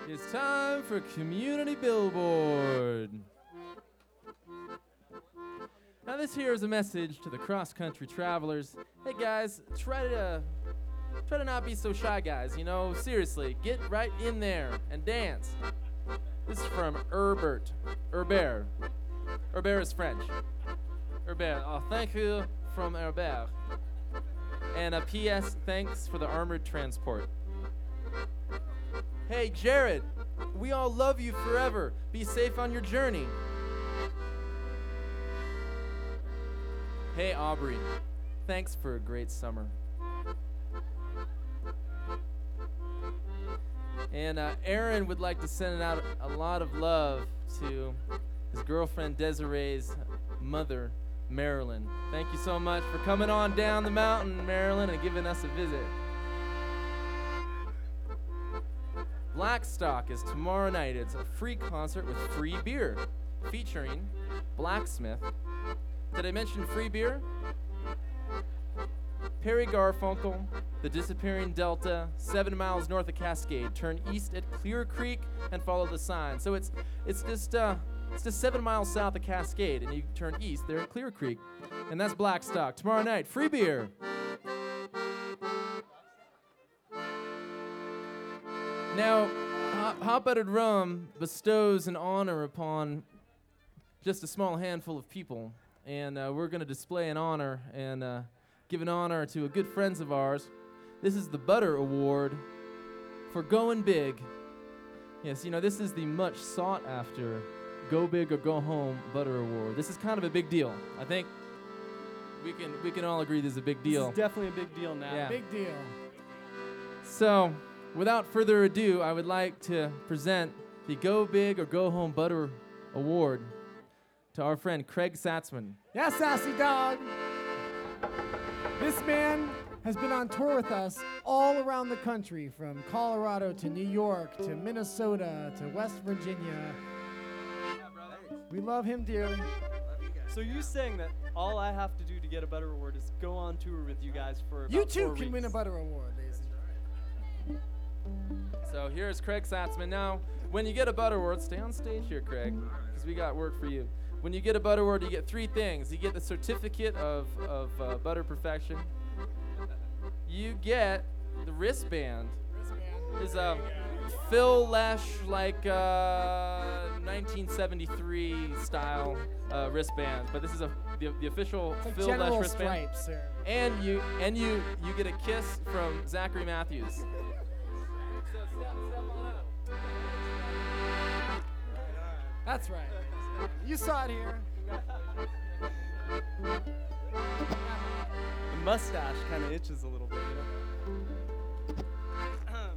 It's time for Community Billboard. Now this here is a message to the cross-country travelers. Hey guys, try to not be so shy, guys. You know, seriously, get right in there and dance. This is from Herbert. Herbert is French. Herbert, oh, thank you from Herbert. And a P.S. Thanks for the armored transport. Hey, Jared, we all love you forever. Be safe on your journey. Hey, Aubrey, thanks for a great summer. And Aaron would like to send out a lot of love to his girlfriend Desiree's mother, Marilyn. Thank you so much for coming on down the mountain, Marilyn, and giving us a visit. Blackstock is tomorrow night. It's a free concert with free beer, featuring Blacksmith. Did I mention free beer? Perry Garfunkel, The Disappearing Delta, 7 miles north of Cascade. Turn east at Clear Creek and follow the sign. So it's just 7 miles south of Cascade, and you turn east there at Clear Creek, and that's Blackstock. Tomorrow night, free beer. Now, Hot Buttered Rum bestows an honor upon just a small handful of people, and we're going to display an honor and give an honor to a good friends of ours. This is the Butter Award for Going Big. Yes, you know, this is the much sought after Go Big or Go Home Butter Award. This is kind of a big deal. I think we can all agree this is a big deal. This is definitely a big deal now. Yeah. Big deal. So, without further ado, I would like to present the Go Big or Go Home Butter Award to our friend Craig Satzman. Yeah, sassy dog. This man has been on tour with us all around the country, from Colorado to New York to Minnesota to West Virginia. We love him dearly. So you're saying that all I have to do to get a Butter Award is go on tour with you guys for about You too 4 can win a weeks. Butter Award, ladies and gentlemen. So here's Craig Satzman. Now, when you get a Butter Award, stay on stage here, Craig, because we got work for you. When you get a Butter Award, you get 3 things. You get the certificate of butter perfection. You get the wristband. It's a Phil Lesh, like 1973 style wristband, but this is the official It's like Phil General Lesh wristband. Stripes, sir. And you get a kiss from Zachary Matthews. That's right. You saw it here. The mustache kind of itches a little bit.